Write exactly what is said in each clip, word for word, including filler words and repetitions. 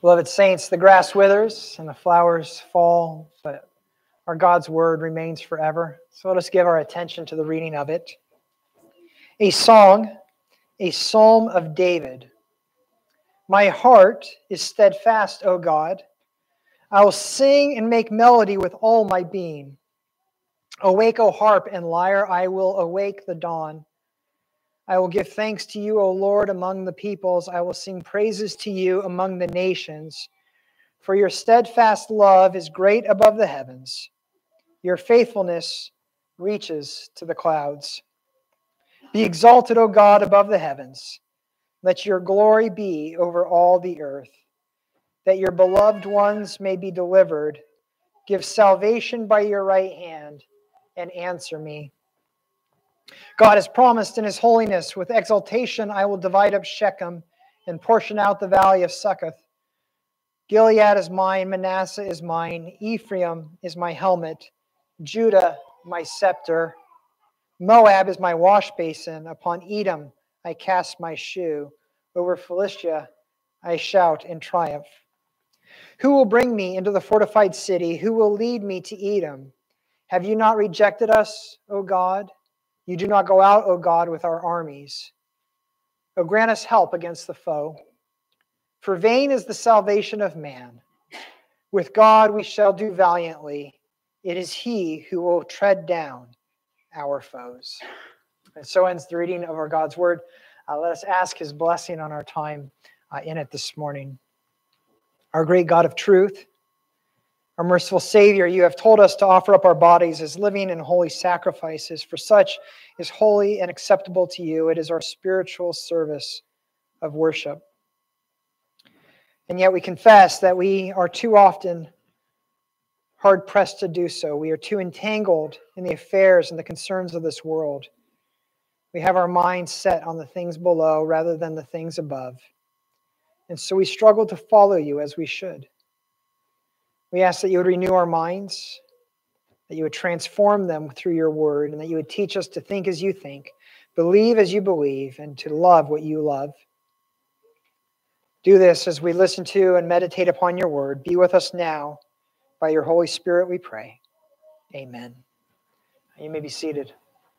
Beloved saints, the grass withers and the flowers fall, but our God's word remains forever. So let us give our attention to the reading of it. A song, a psalm of David. My heart is steadfast, O God. I will sing and make melody with all my being. Awake, O harp and lyre, I will awake the dawn. I will give thanks to you, O Lord, among the peoples. I will sing praises to you among the nations. For your steadfast love is great above the heavens. Your faithfulness reaches to the clouds. Be exalted, O God, above the heavens. Let your glory be over all the earth. That your beloved ones may be delivered. Give salvation by your right hand and answer me. God has promised in his holiness, with exaltation I will divide up Shechem and portion out the valley of Succoth. Gilead is mine, Manasseh is mine, Ephraim is my helmet, Judah my scepter. Moab is my wash basin, upon Edom I cast my shoe, over Philistia I shout in triumph. Who will bring me into the fortified city? Who will lead me to Edom? Have you not rejected us, O God? You do not go out, O God, with our armies. O grant us help against the foe. For vain is the salvation of man. With God we shall do valiantly. It is he who will tread down our foes. And so ends the reading of our God's word. Uh, let us ask his blessing on our time uh, in it this morning. Our great God of truth, our merciful Savior, you have told us to offer up our bodies as living and holy sacrifices, for such is holy and acceptable to you. It is our spiritual service of worship. And yet we confess that we are too often hard-pressed to do so. We are too entangled in the affairs and the concerns of this world. We have our minds set on the things below rather than the things above. And so we struggle to follow you as we should. We ask that you would renew our minds, that you would transform them through your word, and that you would teach us to think as you think, believe as you believe, and to love what you love. Do this as we listen to and meditate upon your word. Be with us now. By your Holy Spirit we pray. Amen. You may be seated.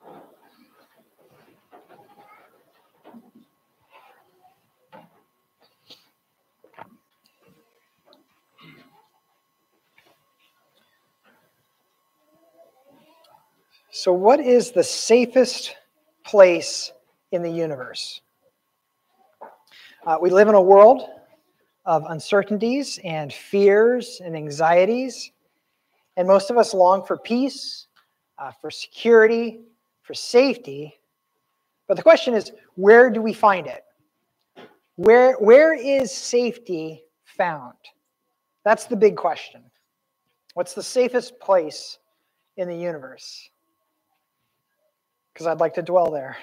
So what is the safest place in the universe? Uh, we live in a world of uncertainties and fears and anxieties, and most of us long for peace, uh, for security, for safety. But the question is, where do we find it? Where, where is safety found? That's the big question. What's the safest place in the universe? Because I'd like to dwell there.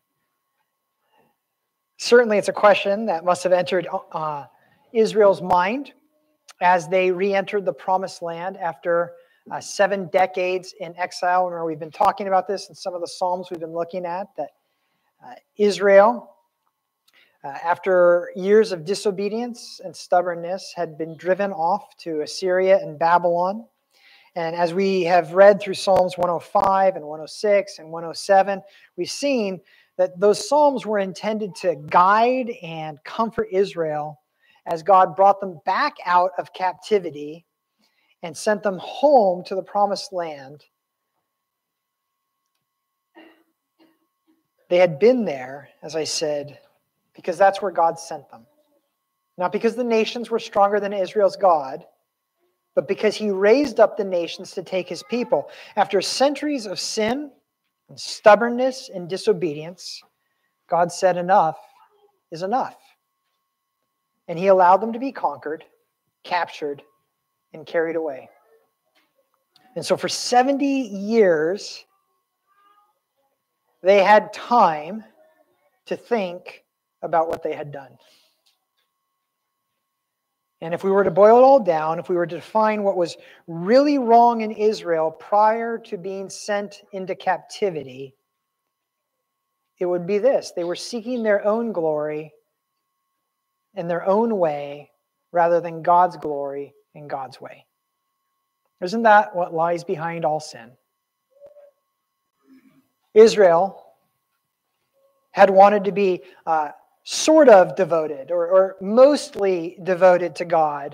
Certainly it's a question that must have entered uh, Israel's mind as they re-entered the Promised Land after uh, seven decades in exile. Remember, we've been talking about this in some of the Psalms we've been looking at, that uh, Israel, uh, after years of disobedience and stubbornness, had been driven off to Assyria and Babylon. And as we have read through Psalms one oh five and one oh six and one oh seven, we've seen that those Psalms were intended to guide and comfort Israel as God brought them back out of captivity and sent them home to the Promised Land. They had been there, as I said, because that's where God sent them. Not because the nations were stronger than Israel's God, but because he raised up the nations to take his people. After centuries of sin and stubbornness and disobedience, God said enough is enough. And he allowed them to be conquered, captured, and carried away. And so for seventy years, they had time to think about what they had done. And if we were to boil it all down, if we were to define what was really wrong in Israel prior to being sent into captivity, it would be this. They were seeking their own glory in their own way rather than God's glory in God's way. Isn't that what lies behind all sin? Israel had wanted to be uh, sort of devoted or, or mostly devoted to God,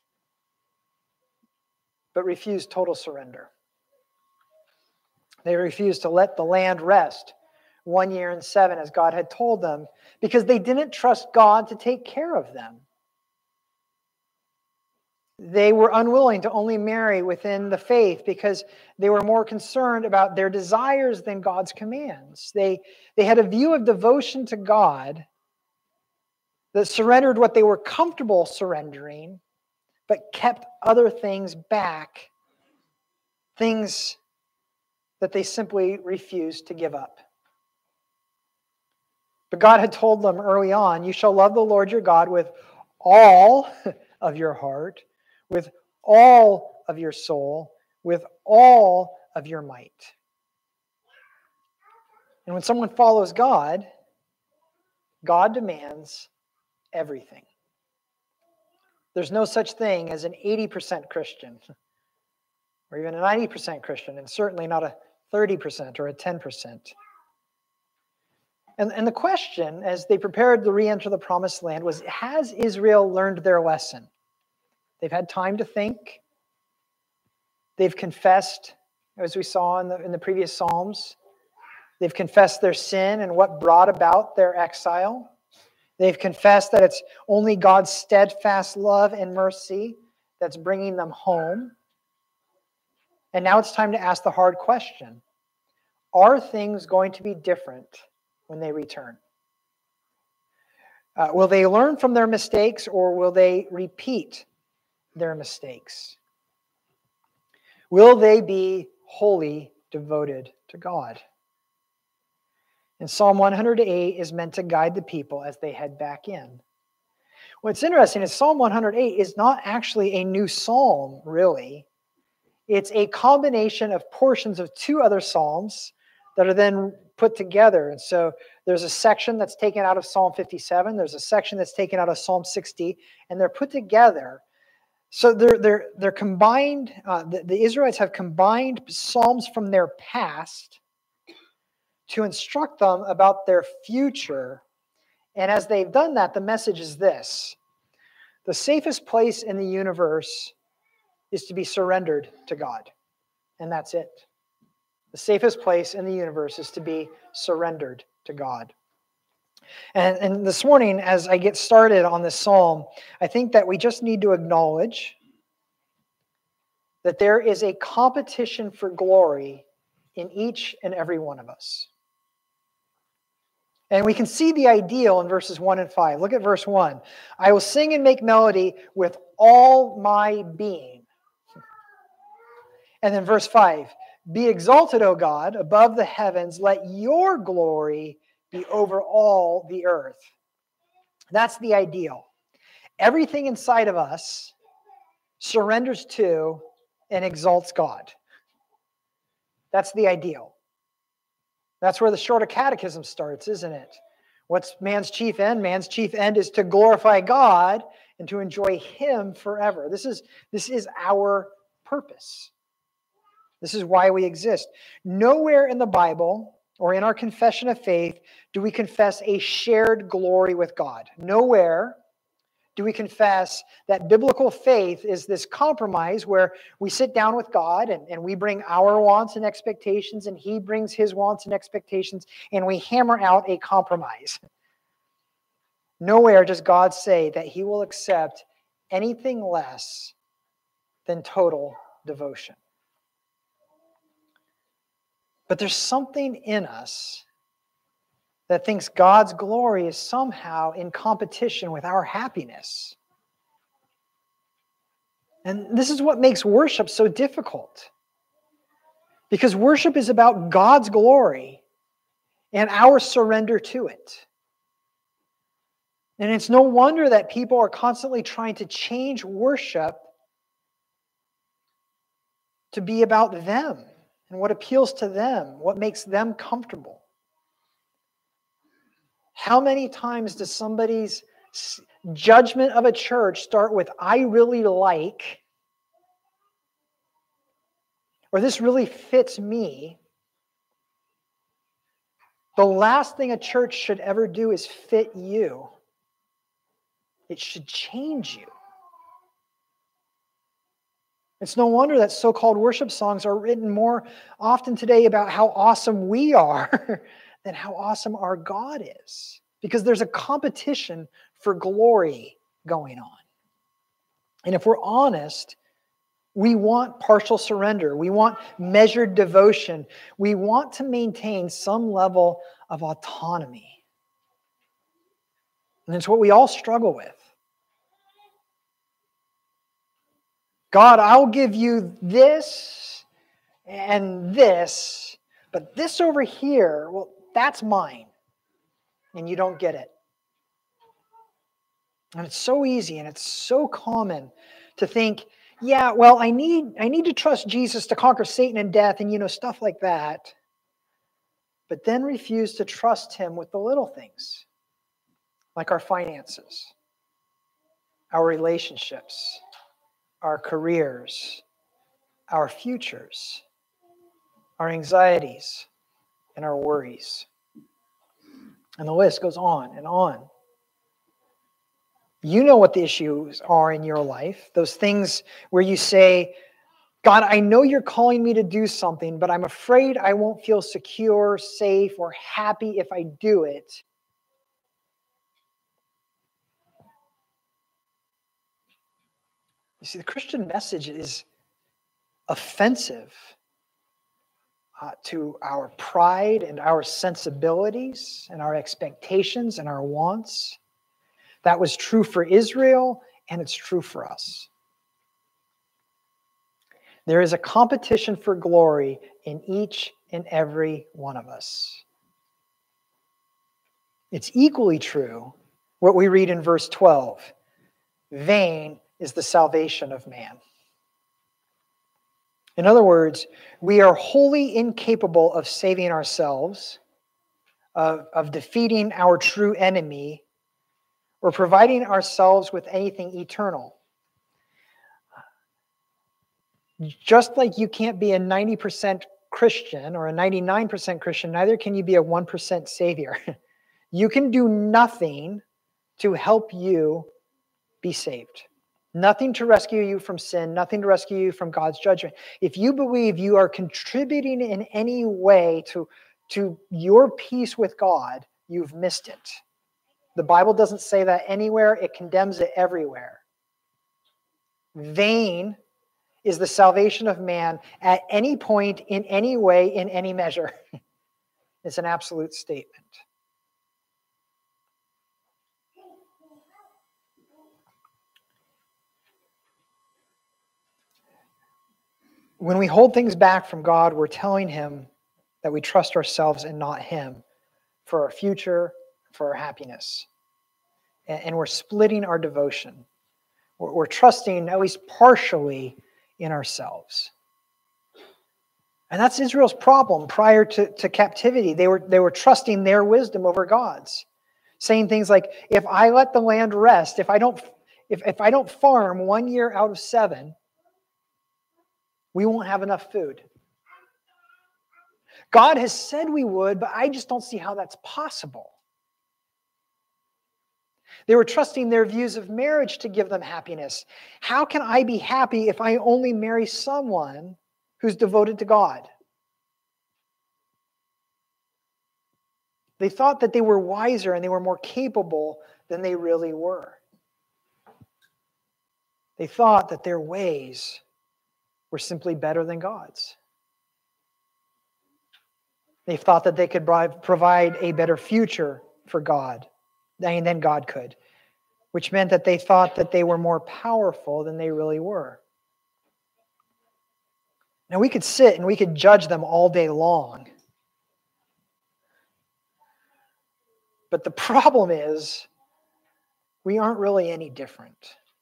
but refused total surrender. They refused to let the land rest one year and seven as God had told them because they didn't trust God to take care of them. They were unwilling to only marry within the faith because they were more concerned about their desires than God's commands. They, they had a view of devotion to God that surrendered what they were comfortable surrendering, but kept other things back, things that they simply refused to give up. But God had told them early on, you shall love the Lord your God with all of your heart, with all of your soul, with all of your might. And when someone follows God, God demands everything. There's no such thing as an eighty percent Christian, or even a ninety percent Christian, and certainly not a thirty percent or a ten percent. And, and the question, as they prepared to re-enter the promised land, was, has Israel learned their lesson? They've had time to think. They've confessed, as we saw in the, in the previous Psalms. They've confessed their sin and what brought about their exile. They've confessed that it's only God's steadfast love and mercy that's bringing them home. And now it's time to ask the hard question. Are things going to be different when they return? Uh, will they learn from their mistakes, or will they repeat their mistakes? Will they be wholly devoted to God? And Psalm one hundred eight is meant to guide the people as they head back in. What's interesting is Psalm one hundred eight is not actually a new psalm, really. It's a combination of portions of two other psalms that are then put together. And so there's a section that's taken out of Psalm fifty-seven. There's a section that's taken out of Psalm sixty, and they're put together. So they're they're they're combined. Uh, the, the Israelites have combined psalms from their past to instruct them about their future. And as they've done that, the message is this: the safest place in the universe is to be surrendered to God, and that's it. The safest place in the universe is to be surrendered to God. And, and this morning, as I get started on this psalm, I think that we just need to acknowledge that there is a competition for glory in each and every one of us. And we can see the ideal in verses one and five. Look at verse one. I will sing and make melody with all my being. And then verse five. Be exalted, O God, above the heavens. Let your glory be over all the earth. That's the ideal. Everything inside of us surrenders to and exalts God. That's the ideal. That's where the Shorter Catechism starts, isn't it? What's man's chief end? Man's chief end is to glorify God and to enjoy Him forever. This is, this is our purpose. This is why we exist. Nowhere in the Bible or in our confession of faith do we confess a shared glory with God. Nowhere do we confess that biblical faith is this compromise where we sit down with God and, and we bring our wants and expectations and He brings His wants and expectations and we hammer out a compromise. Nowhere does God say that He will accept anything less than total devotion. But there's something in us that thinks God's glory is somehow in competition with our happiness. And this is what makes worship so difficult. Because worship is about God's glory and our surrender to it. And it's no wonder that people are constantly trying to change worship to be about them and what appeals to them, what makes them comfortable. How many times does somebody's judgment of a church start with, I really like, or this really fits me, the last thing a church should ever do is fit you. It should change you. It's no wonder that so-called worship songs are written more often today about how awesome we are than how awesome our God is. Because there's a competition for glory going on. And if we're honest, we want partial surrender. We want measured devotion. We want to maintain some level of autonomy. And it's what we all struggle with. God, I'll give you this and this, but this over here, well, that's mine. And you don't get it. And it's so easy and it's so common to think, yeah, well, I need, I need to trust Jesus to conquer Satan and death and, you know, stuff like that. But then refuse to trust him with the little things, like our finances, our relationships, our careers, our futures, our anxieties, and our worries. And the list goes on and on. You know what the issues are in your life. Those things where you say, God, I know you're calling me to do something, but I'm afraid I won't feel secure, safe, or happy if I do it. You see, the Christian message is offensive uh, to our pride and our sensibilities and our expectations and our wants. That was true for Israel, and it's true for us. There is a competition for glory in each and every one of us. It's equally true what we read in verse twelve. Vain is the salvation of man. In other words, we are wholly incapable of saving ourselves, of, of defeating our true enemy, or providing ourselves with anything eternal. Just like you can't be a ninety percent Christian or a ninety-nine percent Christian, neither can you be a one percent Savior. You can do nothing to help you be saved. Nothing to rescue you from sin, nothing to rescue you from God's judgment. If you believe you are contributing in any way to, to your peace with God, you've missed it. The Bible doesn't say that anywhere, it condemns it everywhere. Vain is the salvation of man at any point, in any way, in any measure. It's an absolute statement. When we hold things back from God, we're telling him that we trust ourselves and not him for our future, for our happiness. And we're splitting our devotion. We're trusting, at least partially, in ourselves. And that's Israel's problem prior to, to captivity. They were, they were trusting their wisdom over God's. Saying things like, if I let the land rest, if I don't, if, if I don't farm one year out of seven, we won't have enough food. God has said we would, but I just don't see how that's possible. They were trusting their views of marriage to give them happiness. How can I be happy if I only marry someone who's devoted to God? They thought that they were wiser and they were more capable than they really were. They thought that their ways were simply better than God's. They thought that they could provide a better future for God than God could, which meant that they thought that they were more powerful than they really were. Now, we could sit and we could judge them all day long. But the problem is, we aren't really any different.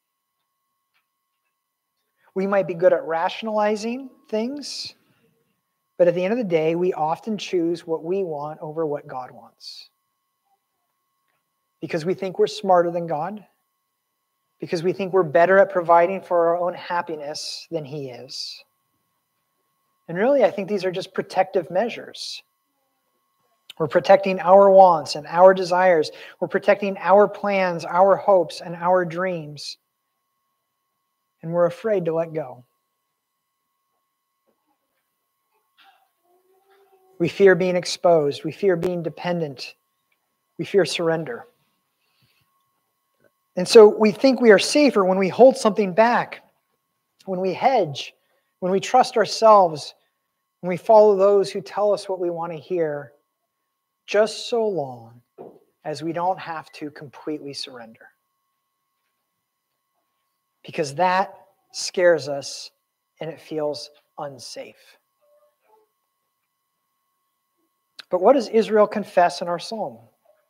We might be good at rationalizing things, but at the end of the day, we often choose what we want over what God wants. Because we think we're smarter than God. because we think we're better at providing for our own happiness than He is. And really, I think these are just protective measures. We're protecting our wants and our desires. We're protecting our plans, our hopes, and our dreams. And we're afraid to let go. We fear being exposed. We fear being dependent. We fear surrender. And so we think we are safer when we hold something back, when we hedge, when we trust ourselves, when we follow those who tell us what we want to hear, just so long as we don't have to completely surrender. Because that scares us and it feels unsafe. But what does Israel confess in our psalm?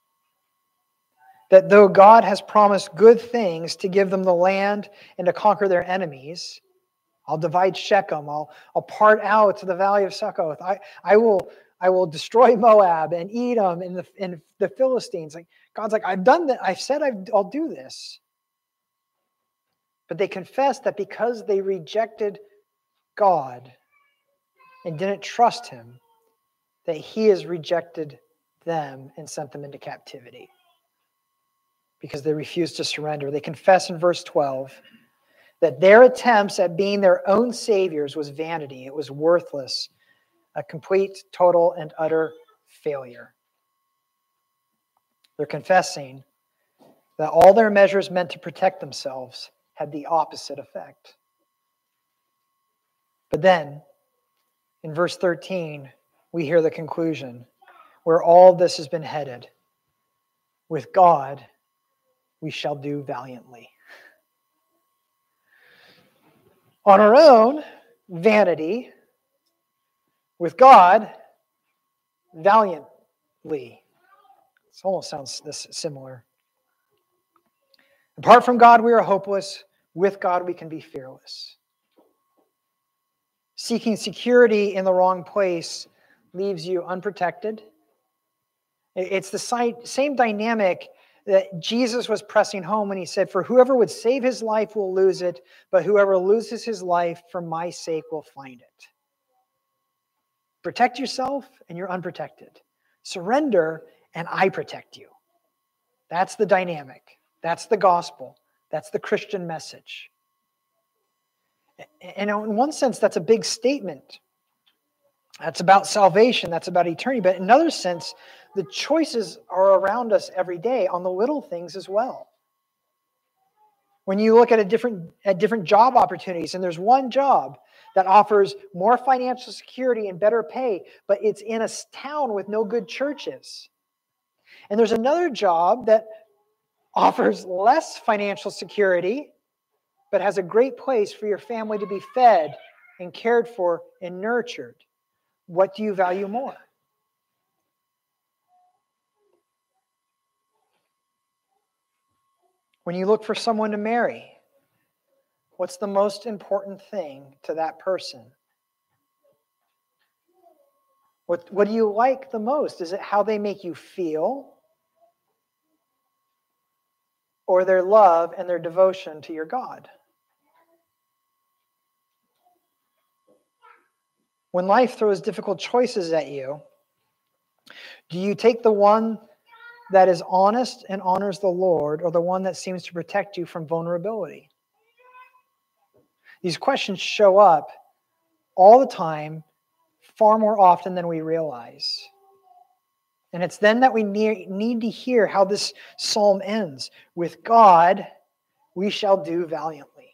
That though God has promised good things to give them the land and to conquer their enemies, I'll divide Shechem, I'll, I'll part out to the valley of Succoth, I, I will I will destroy Moab and Edom and the, and the Philistines. Like God's like, I've done that. I've said I've, I'll do this. But they confess that because they rejected God and didn't trust Him, that He has rejected them and sent them into captivity. Because they refused to surrender. They confess in verse twelve that their attempts at being their own saviors was vanity. It was worthless. A complete, total, and utter failure. They're confessing that all their measures meant to protect themselves had the opposite effect. But then, in verse thirteen, we hear the conclusion, where all this has been headed. With God, we shall do valiantly. On our own, vanity. With God, valiantly. It almost sounds this similar. Apart from God, we are hopeless. With God, we can be fearless. Seeking security in the wrong place leaves you unprotected. It's the same dynamic that Jesus was pressing home when He said, for whoever would save his life will lose it, but whoever loses his life for my sake will find it. Protect yourself and you're unprotected. Surrender and I protect you. That's the dynamic. That's the gospel. That's the Christian message. And in one sense, that's a big statement. That's about salvation. That's about eternity. But in another sense, the choices are around us every day on the little things as well. When you look at a different at different job opportunities, and there's one job that offers more financial security and better pay, but it's in a town with no good churches. And there's another job that offers less financial security, but has a great place for your family to be fed and cared for and nurtured. What do you value more? When you look for someone to marry, what's the most important thing to that person? What, what do you like the most? Is it how they make you feel? Or their love and their devotion to your God? When life throws difficult choices at you, do you take the one that is honest and honors the Lord, or the one that seems to protect you from vulnerability? These questions show up all the time, far more often than we realize. And it's then that we need to hear how this psalm ends. With God, we shall do valiantly.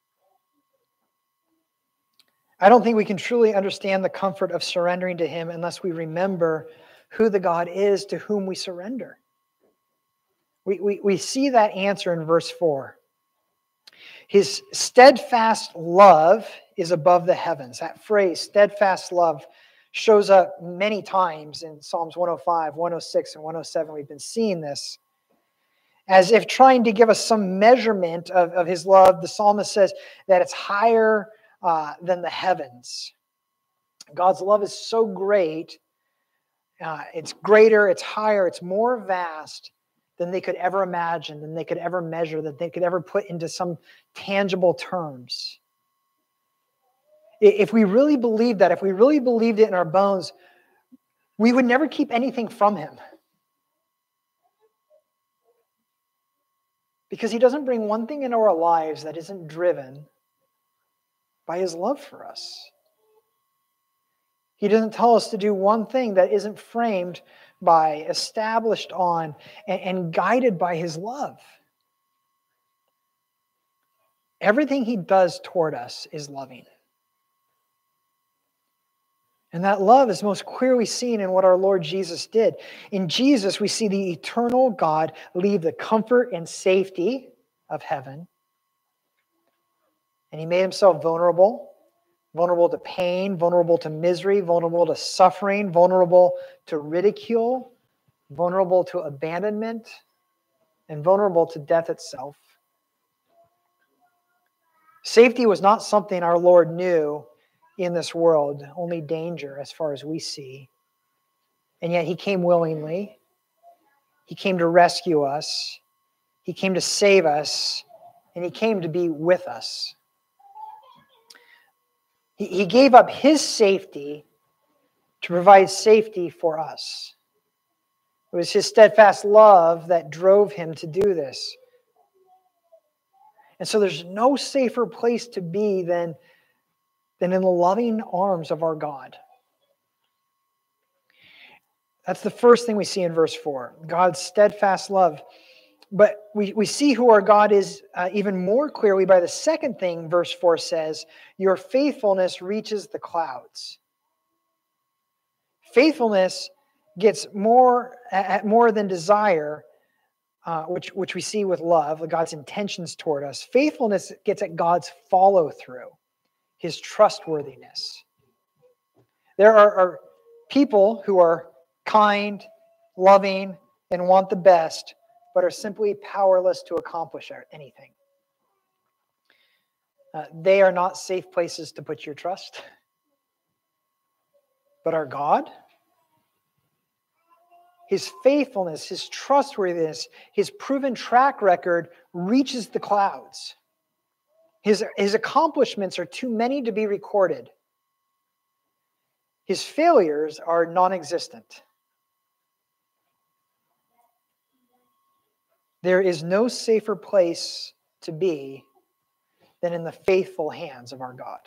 I don't think we can truly understand the comfort of surrendering to Him unless we remember who the God is to whom we surrender. We, we, we see that answer in verse four. His steadfast love is above the heavens. That phrase, steadfast love, shows up many times in Psalms one oh five, one oh six, and one oh seven. We've been seeing this. As if trying to give us some measurement of, of His love, the psalmist says that it's higher uh, than the heavens. God's love is so great, uh, it's greater, it's higher, it's more vast than they could ever imagine, than they could ever measure, that they could ever put into some tangible terms. If we really believed that, if we really believed it in our bones, we would never keep anything from him. Because he doesn't bring one thing into our lives that isn't driven by his love for us. He doesn't tell us to do one thing that isn't framed by, established on, and, and guided by his love. Everything he does toward us is loving. And that love is most clearly seen in what our Lord Jesus did. In Jesus, we see the eternal God leave the comfort and safety of heaven. And he made himself vulnerable, vulnerable to pain, vulnerable to misery, vulnerable to suffering, vulnerable to ridicule, vulnerable to abandonment, and vulnerable to death itself. Safety was not something our Lord knew in this world, only danger as far as we see. And yet he came willingly. He came to rescue us. He came to save us. And he came to be with us. He, he gave up his safety to provide safety for us. It was his steadfast love that drove him to do this. And so there's no safer place to be than than in the loving arms of our God. That's the first thing we see in verse four, God's steadfast love. But we, we see who our God is uh, even more clearly by the second thing verse four says, your faithfulness reaches the clouds. Faithfulness gets more, at more than desire, uh, which, which we see with love, God's intentions toward us. Faithfulness gets at God's follow-through, his trustworthiness. There are, are people who are kind, loving, and want the best, but are simply powerless to accomplish anything. Uh, they are not safe places to put your trust. But our God, his faithfulness, his trustworthiness, his proven track record reaches the clouds. His, his accomplishments are too many to be recorded. His failures are non-existent. There is no safer place to be than in the faithful hands of our God.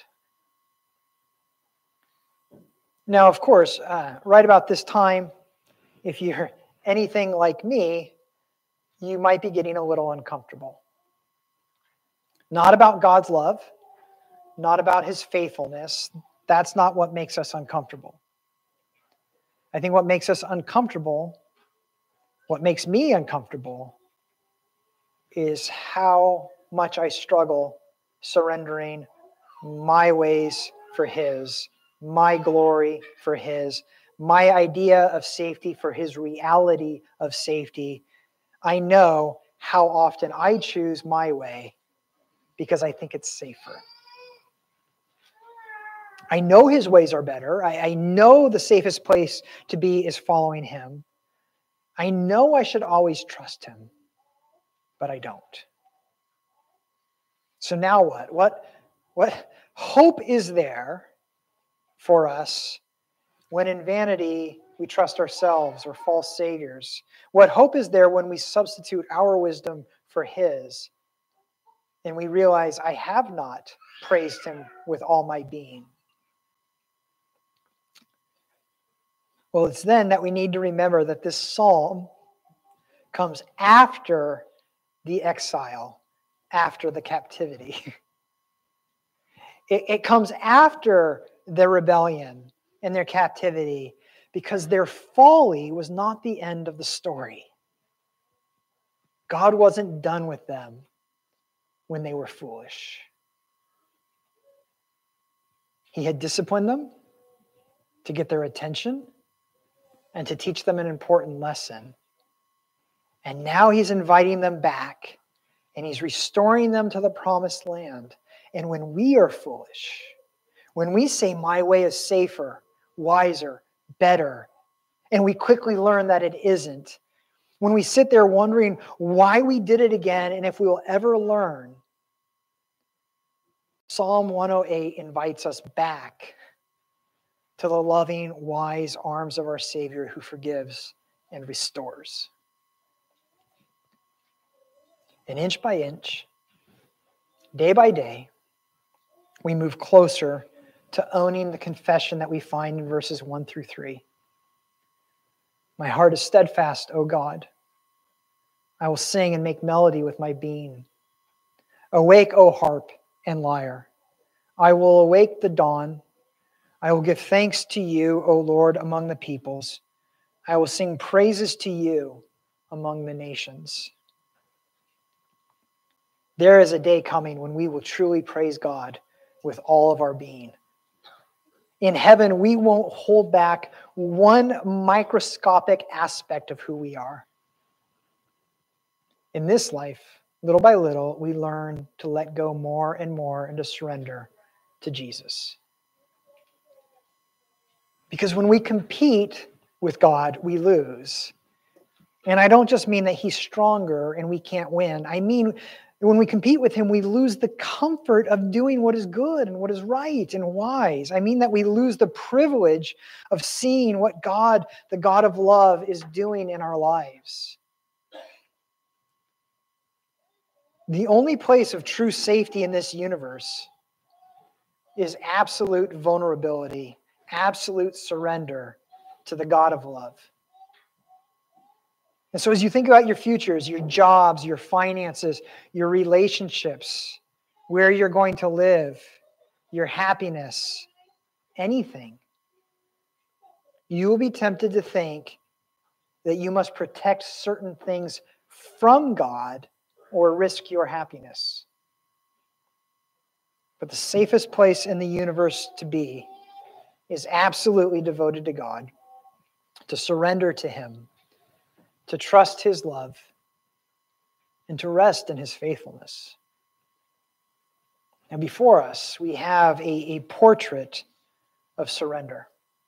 Now, of course, uh, right about this time, if you're anything like me, you might be getting a little uncomfortable. Not about God's love, not about his faithfulness. That's not what makes us uncomfortable. I think what makes us uncomfortable, what makes me uncomfortable, is how much I struggle surrendering my ways for his, my glory for his, my idea of safety for his reality of safety. I know how often I choose my way because I think it's safer. I know his ways are better. I, I know the safest place to be is following him. I know I should always trust him, but I don't. So now what? What, what hope is there for us when in vanity we trust ourselves or false saviors? What hope is there when we substitute our wisdom for his and we realize I have not praised him with all my being? Well, it's then that we need to remember that this psalm comes after the exile, after the captivity. It, it comes after their rebellion and their captivity because their folly was not the end of the story. God wasn't done with them when they were foolish. He had disciplined them to get their attention and to teach them an important lesson. And now he's inviting them back, and he's restoring them to the promised land. And when we are foolish, when we say my way is safer, wiser, better, and we quickly learn that it isn't, when we sit there wondering why we did it again and if we will ever learn, Psalm one oh eight invites us back to the loving, wise arms of our Savior who forgives and restores. And inch by inch, day by day, we move closer to owning the confession that we find in verses one through three. My heart is steadfast, O God. I will sing and make melody with my being. Awake, O harp and lyre. I will awake the dawn. I will give thanks to you, O Lord, among the peoples. I will sing praises to you among the nations. There is a day coming when we will truly praise God with all of our being. In heaven, we won't hold back one microscopic aspect of who we are. In this life, little by little, we learn to let go more and more and to surrender to Jesus. Because when we compete with God, we lose. And I don't just mean that he's stronger and we can't win. I mean, when we compete with him, we lose the comfort of doing what is good and what is right and wise. I mean that we lose the privilege of seeing what God, the God of love, is doing in our lives. The only place of true safety in this universe is absolute vulnerability, absolute surrender to the God of love. And so as you think about your futures, your jobs, your finances, your relationships, where you're going to live, your happiness, anything, you will be tempted to think that you must protect certain things from God or risk your happiness. But the safest place in the universe to be is absolutely devoted to God, to surrender to him, to trust his love, and to rest in his faithfulness. And before us, we have a, a portrait of surrender.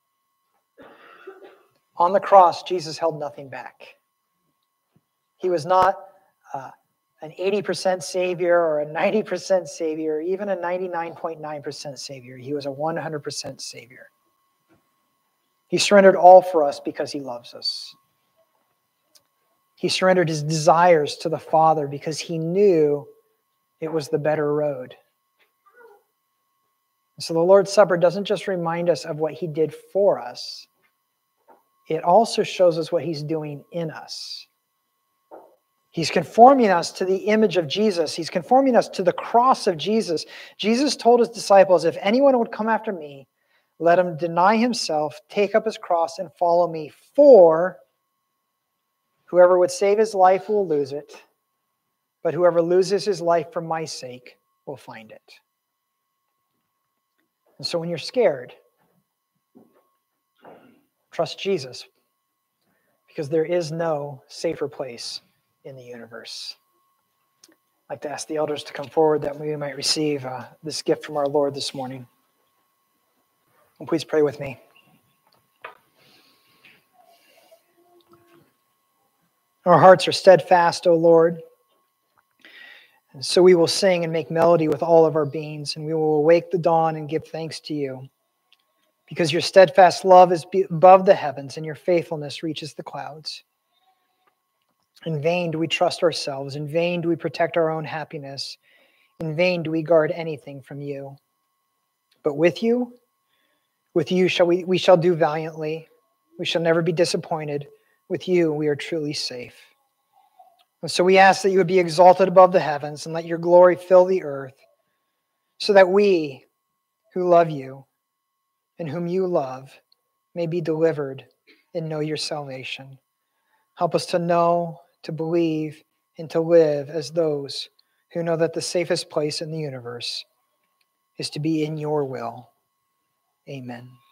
On the cross, Jesus held nothing back. He was not uh, an eighty percent Savior or a ninety percent Savior, even a ninety-nine point nine percent Savior. He was a one hundred percent Savior. He surrendered all for us because he loves us. He surrendered his desires to the Father because he knew it was the better road. So the Lord's Supper doesn't just remind us of what he did for us. It also shows us what he's doing in us. He's conforming us to the image of Jesus. He's conforming us to the cross of Jesus. Jesus told his disciples, if anyone would come after me, let him deny himself, take up his cross, and follow me. For whoever would save his life will lose it, but whoever loses his life for my sake will find it. And so when you're scared, trust Jesus, because there is no safer place in the universe. I'd like to ask the elders to come forward that we might receive uh, this gift from our Lord this morning. And please pray with me. Our hearts are steadfast, O Lord. And so we will sing and make melody with all of our beings, and we will awake the dawn and give thanks to you. Because your steadfast love is above the heavens, and your faithfulness reaches the clouds. In vain do we trust ourselves. In vain do we protect our own happiness. In vain do we guard anything from you. But with you, with you shall we, we shall do valiantly. We shall never be disappointed. With you we are truly safe. And so we ask that you would be exalted above the heavens and let your glory fill the earth, so that we who love you and whom you love may be delivered and know your salvation. Help us to know, to believe, and to live as those who know that the safest place in the universe is to be in your will. Amen.